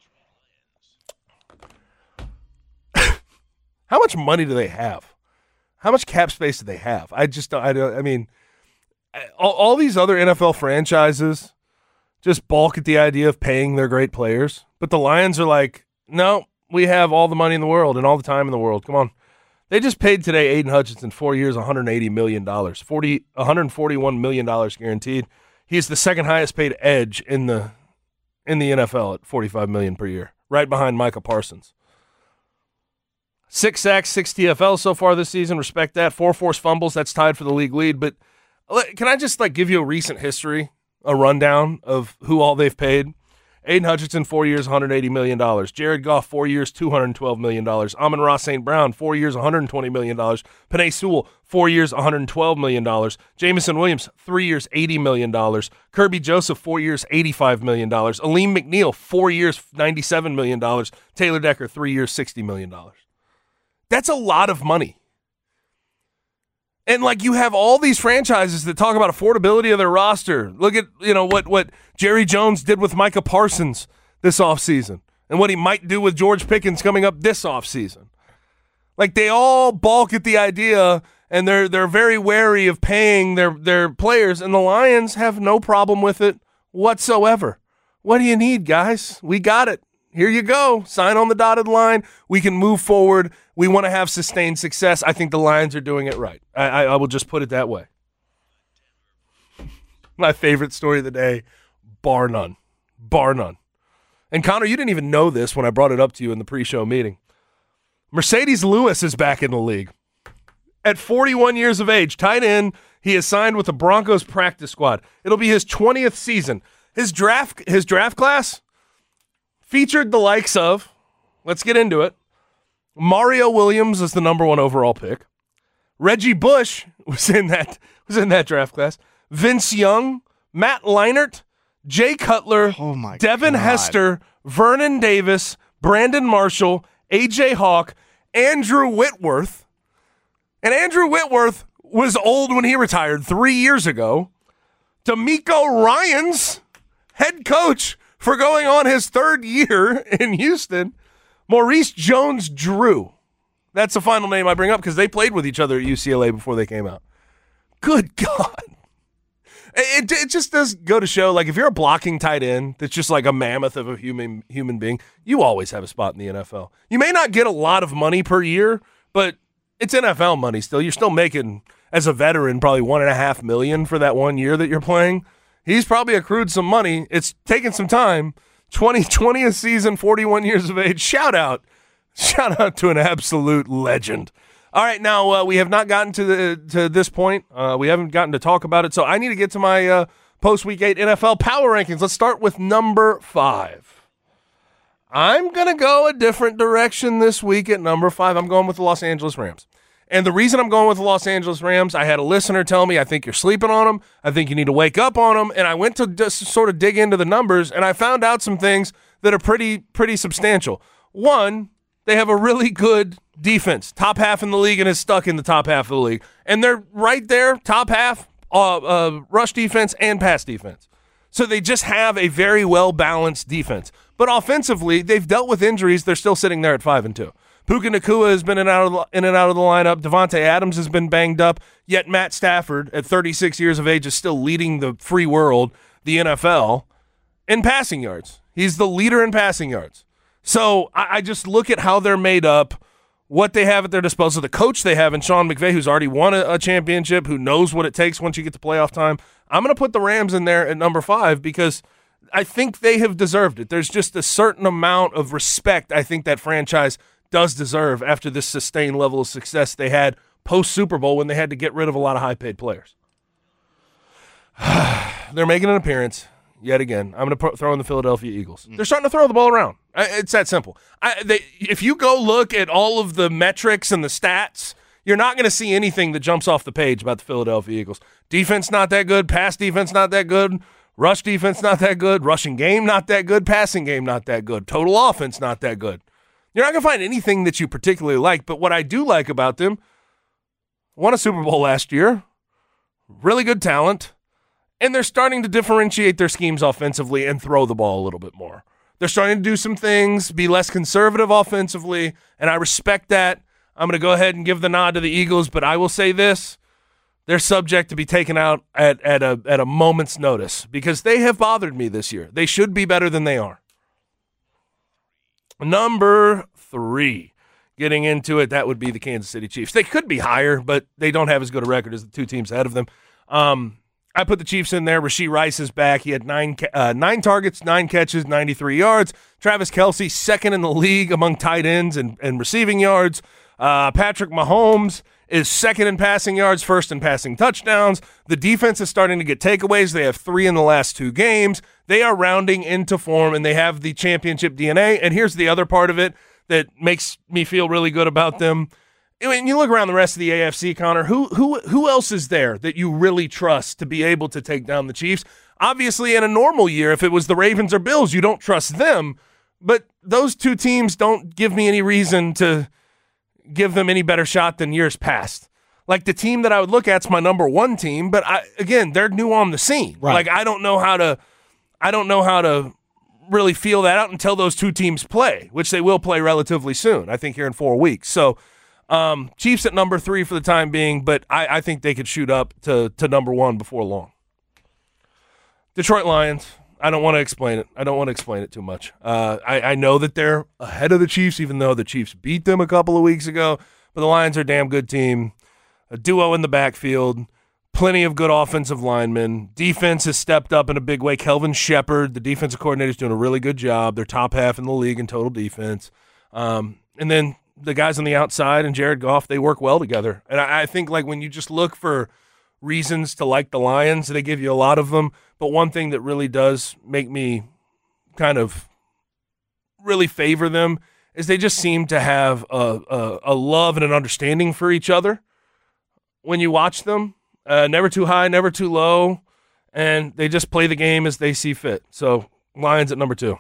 How much money do they have? How much cap space do they have? I just don't. I don't. I mean, all, all these other N F L franchises just balk at the idea of paying their great players, but the Lions are like, no, we have all the money in the world and all the time in the world. Come on. They just paid today Aiden Hutchinson four years, one hundred eighty million dollars, forty, one hundred forty-one million dollars guaranteed. He's the second highest paid edge in the in the N F L at forty-five million dollars per year, right behind Micah Parsons. Six sacks, six T F Ls so far this season. Respect that. Four forced fumbles. That's tied for the league lead. But can I just like give you a recent history, a rundown of who all they've paid? Aiden Hutchinson, four years, one hundred eighty million dollars. Jared Goff, four years, two hundred twelve million dollars. Amon-Ra Saint Brown, four years, one hundred twenty million dollars. Penei Sewell, four years, one hundred twelve million dollars. Jamison Williams, three years, eighty million dollars. Kirby Joseph, four years, eighty-five million dollars. Aleem McNeil, four years, ninety-seven million dollars. Taylor Decker, three years, sixty million dollars. That's a lot of money. And, like, you have all these franchises that talk about affordability of their roster. Look at, you know, what, what Jerry Jones did with Micah Parsons this offseason and what he might do with George Pickens coming up this offseason. Like, they all balk at the idea, and they're they're very wary of paying their, their players, and the Lions have no problem with it whatsoever. What do you need, guys? We got it. Here you go. Sign on the dotted line. We can move forward. We want to have sustained success. I think the Lions are doing it right. I, I, I will just put it that way. My favorite story of the day, bar none. Bar none. And Connor, you didn't even know this when I brought it up to you in the pre-show meeting. Mercedes Lewis is back in the league. At forty-one years of age, tight end, he is signed with the Broncos practice squad. It'll be his twentieth season. His draft, his draft class featured the likes of, let's get into it, Mario Williams is the number one overall pick. Reggie Bush was in that was in that draft class. Vince Young, Matt Leinart, Jay Cutler, oh my Devin God. Hester, Vernon Davis, Brandon Marshall, A J Hawk, Andrew Whitworth. And Andrew Whitworth was old when he retired three years ago. DeMeco Ryans, head coach for going on his third year in Houston. Maurice Jones-Drew. That's the final name I bring up because they played with each other at U C L A before they came out. Good God. It, it just does go to show, like, if you're a blocking tight end that's just like a mammoth of a human human being, you always have a spot in the N F L. You may not get a lot of money per year, but it's N F L money still. You're still making, as a veteran, probably one and a half million for that one year that you're playing. He's probably accrued some money. It's taken some time. twenty, twentieth season, forty-one years of age. Shout out. Shout out to an absolute legend. All right, now uh, we have not gotten to the to this point. Uh, we haven't gotten to talk about it, so I need to get to my uh, post-week eight N F L power rankings. Let's start with number five. I'm going to go a different direction this week at number five. I'm going with the Los Angeles Rams. And the reason I'm going with the Los Angeles Rams, I had a listener tell me, I think you're sleeping on them. I think you need to wake up on them. And I went to just sort of dig into the numbers, and I found out some things that are pretty, pretty substantial. One, they have a really good defense. Top half in the league and is stuck in the top half of the league. And they're right there, top half, uh, uh, rush defense and pass defense. So they just have a very well-balanced defense. But offensively, they've dealt with injuries. They're still sitting there at five and two. Puka Nacua has been in and, out of the, in and out of the lineup. Devontae Adams has been banged up. Yet Matt Stafford, at thirty-six years of age, is still leading the free world, the N F L, in passing yards. He's the leader in passing yards. So I, I just look at how they're made up, what they have at their disposal, the coach they have in Sean McVay, who's already won a, a championship, who knows what it takes once you get to playoff time. I'm going to put the Rams in there at number five because I think they have deserved it. There's just a certain amount of respect I think that franchise does deserve after this sustained level of success they had post-Super Bowl when they had to get rid of a lot of high-paid players. They're making an appearance yet again. I'm going to throw in the Philadelphia Eagles. Mm. They're starting to throw the ball around. It's that simple. I, they, if you go look at all of the metrics and the stats, you're not going to see anything that jumps off the page about the Philadelphia Eagles. Defense not that good. Pass defense not that good. Rush defense not that good. Rushing game not that good. Passing game not that good. Total offense not that good. You're not going to find anything that you particularly like, but what I do like about them, won a Super Bowl last year, really good talent, and they're starting to differentiate their schemes offensively and throw the ball a little bit more. They're starting to do some things, be less conservative offensively, and I respect that. I'm going to go ahead and give the nod to the Eagles, but I will say this. They're subject to be taken out at, at, a, at a moment's notice because they have bothered me this year. They should be better than they are. Number three, getting into it, that would be the Kansas City Chiefs. They could be higher, but they don't have as good a record as the two teams ahead of them. Um, I put the Chiefs in there. Rashee Rice is back. He had nine uh, nine targets, nine catches, ninety-three yards. Travis Kelce, second in the league among tight ends and, and receiving yards. Uh, Patrick Mahomes is second in passing yards, first in passing touchdowns. The defense is starting to get takeaways. They have three in the last two games. They are rounding into form, and they have the championship D N A. And here's the other part of it that makes me feel really good about them. When you look around the rest of the A F C, Connor, who who who else is there that you really trust to be able to take down the Chiefs? Obviously, in a normal year, if it was the Ravens or Bills, you don't trust them. But those two teams don't give me any reason to give them any better shot than years past. Like the team that I would look at is my number one team, but I, again, they're new on the scene. Right. Like I don't know how to, I don't know how to really feel that out until those two teams play, which they will play relatively soon. I think here in four weeks. So. Um, Chiefs at number three for the time being, but I, I think they could shoot up to, to number one before long. Detroit Lions, I don't want to explain it. I don't want to explain it too much. Uh, I, I know that they're ahead of the Chiefs, even though the Chiefs beat them a couple of weeks ago, but the Lions are a damn good team. A duo in the backfield, plenty of good offensive linemen. Defense has stepped up in a big way. Kelvin Shepard, the defensive coordinator, is doing a really good job. They're top half in the league in total defense. Um, and then the guys on the outside and Jared Goff, they work well together. And I, I think like when you just look for reasons to like the Lions, they give you a lot of them. But one thing that really does make me kind of really favor them is they just seem to have a, a, a love and an understanding for each other when you watch them. Uh, never too high, never too low. And they just play the game as they see fit. So Lions at number two.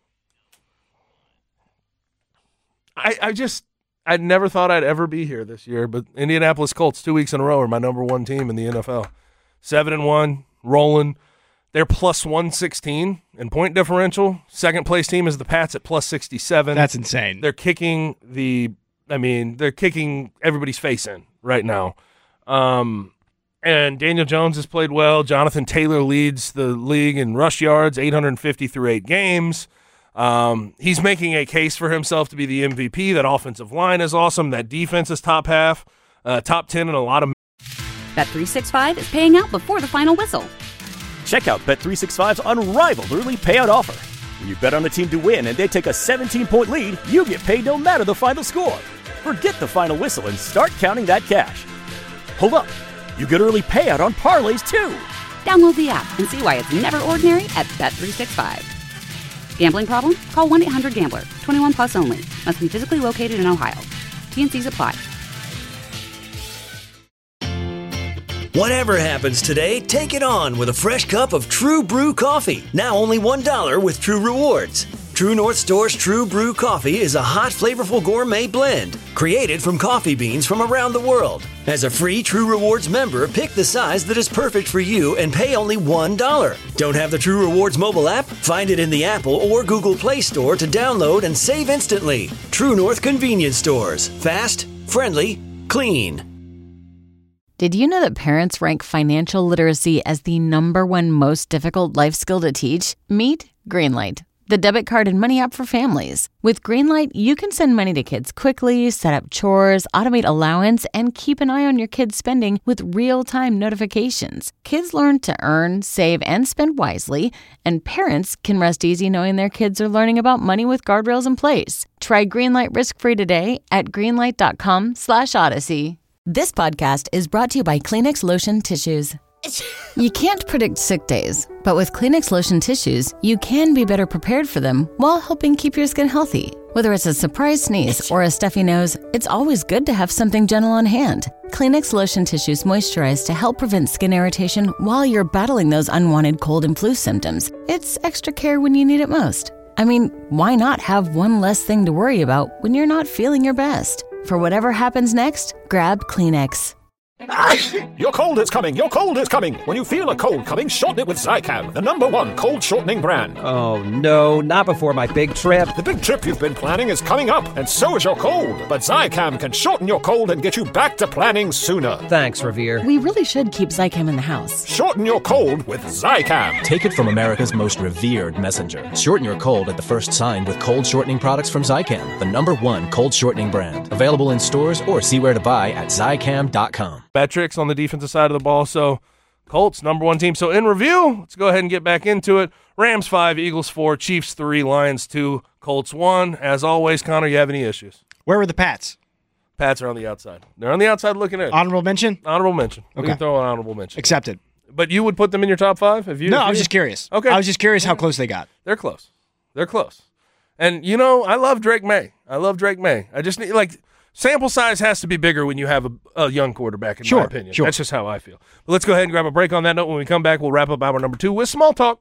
I, I just, I never thought I'd ever be here this year, but Indianapolis Colts, two weeks in a row, are my number one team in the N F L. Seven and one, rolling. They're plus one sixteen in point differential. Second place team is the Pats at plus sixty-seven. That's insane. They're kicking the, I mean, they're kicking everybody's face in right now. Um, and Daniel Jones has played well. Jonathan Taylor leads the league in rush yards, eight hundred fifty through eight games. Um, he's making a case for himself to be the M V P. That offensive line is awesome. That defense is top half, uh, top ten in a lot of. Bet three sixty-five is paying out before the final whistle. Check out Bet three sixty-five's unrivaled early payout offer. When you bet on a team to win and they take a seventeen-point lead, you get paid no matter the final score. Forget the final whistle and start counting that cash. Hold up. You get early payout on parlays, too. Download the app and see why it's never ordinary at Bet three sixty-five. Gambling problem? Call one eight hundred gambler. twenty-one plus only. Must be physically located in Ohio. T and C's apply. Whatever happens today, take it on with a fresh cup of True Brew coffee. Now only one dollar with True Rewards. True North Store's True Brew coffee is a hot, flavorful gourmet blend created from coffee beans from around the world. As a free True Rewards member, pick the size that is perfect for you and pay only one dollar. Don't have the True Rewards mobile app? Find it in the Apple or Google Play Store to download and save instantly. True North Convenience Stores. Fast, friendly, clean. Did you know that parents rank financial literacy as the number one most difficult life skill to teach? Meet Greenlight, the debit card and money app for families. With Greenlight, you can send money to kids quickly, set up chores, automate allowance, and keep an eye on your kids' spending with real-time notifications. Kids learn to earn, save, and spend wisely, and parents can rest easy knowing their kids are learning about money with guardrails in place. Try Greenlight risk-free today at greenlight.com slash odyssey. This podcast is brought to you by Kleenex Lotion Tissues. You can't predict sick days, but with Kleenex Lotion Tissues, you can be better prepared for them while helping keep your skin healthy. Whether it's a surprise sneeze or a stuffy nose, it's always good to have something gentle on hand. Kleenex Lotion Tissues moisturize to help prevent skin irritation while you're battling those unwanted cold and flu symptoms. It's extra care when you need it most. I mean, why not have one less thing to worry about when you're not feeling your best? For whatever happens next, grab Kleenex. Your cold is coming, your cold is coming. When you feel a cold coming, shorten it with Zycam, the number one cold shortening brand. Oh no, not before my big trip. The big trip you've been planning is coming up, and so is your cold. But Zycam can shorten your cold and get you back to planning sooner. Thanks, Revere. We really should keep Zycam in the house. Shorten your cold with Zycam. Take it from America's most revered messenger. Shorten your cold at the first sign with cold shortening products from Zycam, the number one cold shortening brand. Available in stores or see where to buy at Zycam dot com. Metrics on the defensive side of the ball. So Colts, number one team. So in review, let's go ahead and get back into it. Rams five, Eagles four, Chiefs three, Lions two, Colts one. As always, Connor, you have any issues? Where were the Pats? Pats are on the outside. They're on the outside looking in. Honorable mention? Honorable mention. We Okay. can throw an honorable mention. Accepted. But you would put them in your top five? If you, No, if I was you- just curious. Okay. I was just curious how close they got. They're close. They're close. And, you know, I love Drake May. I love Drake May. I just need, like, sample size has to be bigger when you have a, a young quarterback, in Sure, my opinion. sure. That's just how I feel. But let's go ahead and grab a break on that note. When we come back, we'll wrap up hour number two with Small Talk.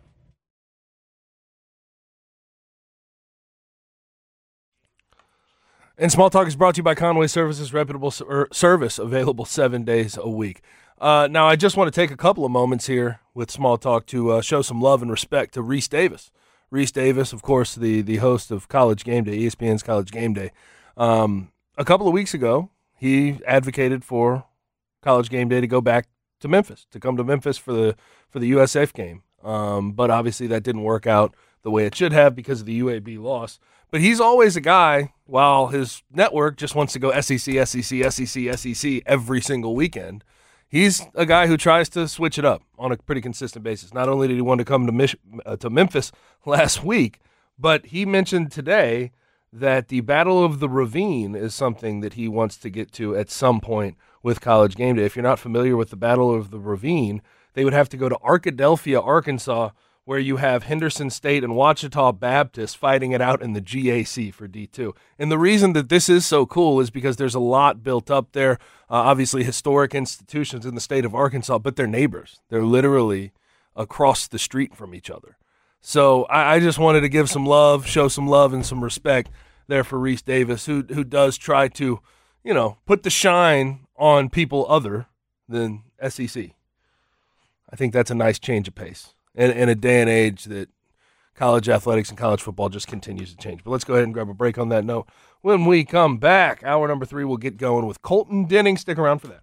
And Small Talk is brought to you by Conway Services, reputable ser- service available seven days a week. Uh, now, I just want to take a couple of moments here with Small Talk to uh, show some love and respect to Reese Davis. Reese Davis, of course, the, the host of College Game Day, E S P N's College Game Day. Um, a couple of weeks ago, he advocated for College Game Day to go back to Memphis, to come to Memphis for the for the U S F game. Um, but obviously that didn't work out the way it should have because of the U A B loss. But he's always a guy, while his network just wants to go S E C, S E C, S E C, S E C every single weekend, he's a guy who tries to switch it up on a pretty consistent basis. Not only did he want to come to Mich- uh, to Memphis last week, but he mentioned today that the Battle of the Ravine is something that he wants to get to at some point with College Game Day. If you're not familiar with the Battle of the Ravine, they would have to go to Arkadelphia, Arkansas, where you have Henderson State and Ouachita Baptist fighting it out in the G A C for D two. And the reason that this is so cool is because there's a lot built up there, uh, obviously historic institutions in the state of Arkansas, but they're neighbors. They're literally across the street from each other. So I, I just wanted to give some love, show some love and some respect there for Reese Davis, who who does try to, you know, put the shine on people other than S E C. I think that's a nice change of pace in, in a day and age that college athletics and college football just continues to change. But let's go ahead and grab a break on that note. When we come back, hour number three, we'll get going with Colton Denning. Stick around for that.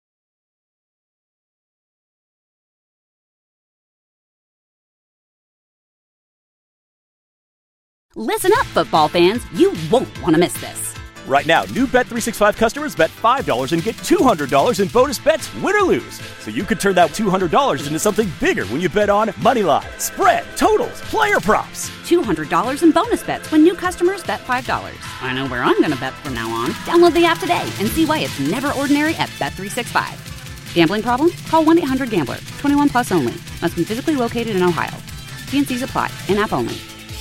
Listen up, football fans. You won't want to miss this. Right now, new Bet three sixty-five customers bet five dollars and get two hundred dollars in bonus bets, win or lose. So you could turn that two hundred dollars into something bigger when you bet on moneyline, spread, totals, player props. two hundred dollars in bonus bets when new customers bet five dollars. I know where I'm going to bet from now on. Download the app today and see why it's never ordinary at Bet three sixty-five. Gambling problem? Call one eight hundred gambler. twenty-one plus only. Must be physically located in Ohio. T and C's apply. In-app only.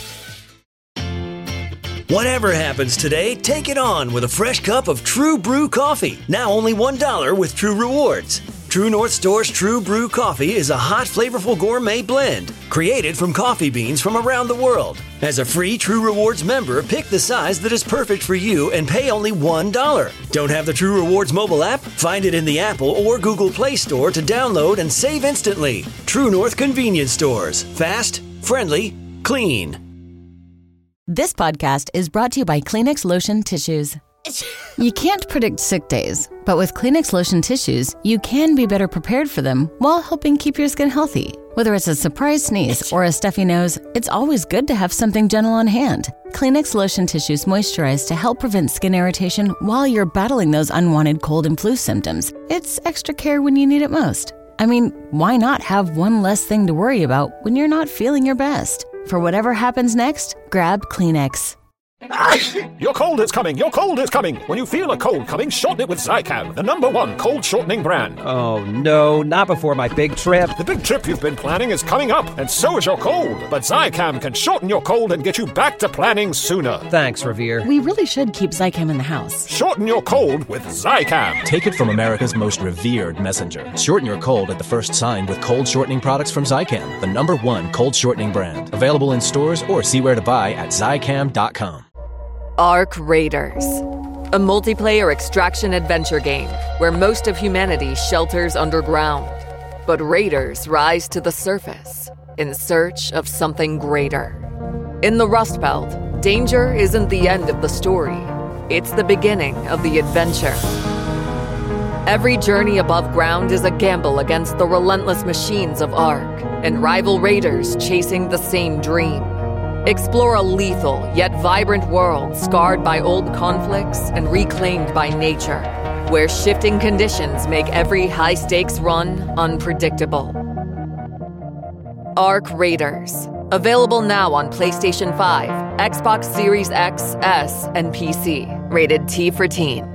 Whatever happens today, take it on with a fresh cup of True Brew coffee. Now only one dollar with True Rewards. True North Store's True Brew coffee is a hot, flavorful gourmet blend created from coffee beans from around the world. As a free True Rewards member, pick the size that is perfect for you and pay only one dollar. Don't have the True Rewards mobile app? Find it in the Apple or Google Play Store to download and save instantly. True North Convenience Stores. Fast, friendly, clean. This podcast is brought to you by Kleenex Lotion Tissues. You can't predict sick days, but with Kleenex Lotion Tissues, you can be better prepared for them while helping keep your skin healthy. Whether it's a surprise sneeze or a stuffy nose, it's always good to have something gentle on hand. Kleenex Lotion Tissues moisturize to help prevent skin irritation while you're battling those unwanted cold and flu symptoms. It's extra care when you need it most. I mean, why not have one less thing to worry about when you're not feeling your best? For whatever happens next, grab Kleenex. Your cold is coming, your cold is coming. When you feel a cold coming, shorten it with Zycam, the number one cold shortening brand. Oh no, not before my big trip. The big trip you've been planning is coming up, and so is your cold. But Zycam can shorten your cold and get you back to planning sooner. Thanks, Revere. We really should keep Zycam in the house. Shorten your cold with Zycam. Take it from America's most revered messenger. Shorten your cold at the first sign with cold shortening products from Zycam, the number one cold shortening brand. Available in stores or see where to buy at Zycam dot com. Arc Raiders. a multiplayer extraction adventure game where most of humanity shelters underground. But raiders rise to the surface in search of something greater. In the Rust Belt, danger isn't the end of the story. It's the beginning of the adventure. Every journey above ground is a gamble against the relentless machines of Ark and rival raiders chasing the same dream. Explore a lethal yet vibrant world scarred by old conflicts and reclaimed by nature, where shifting conditions make every high-stakes run unpredictable. Ark Raiders. Available now on PlayStation five, Xbox Series X, S, and P C. Rated T for Teen.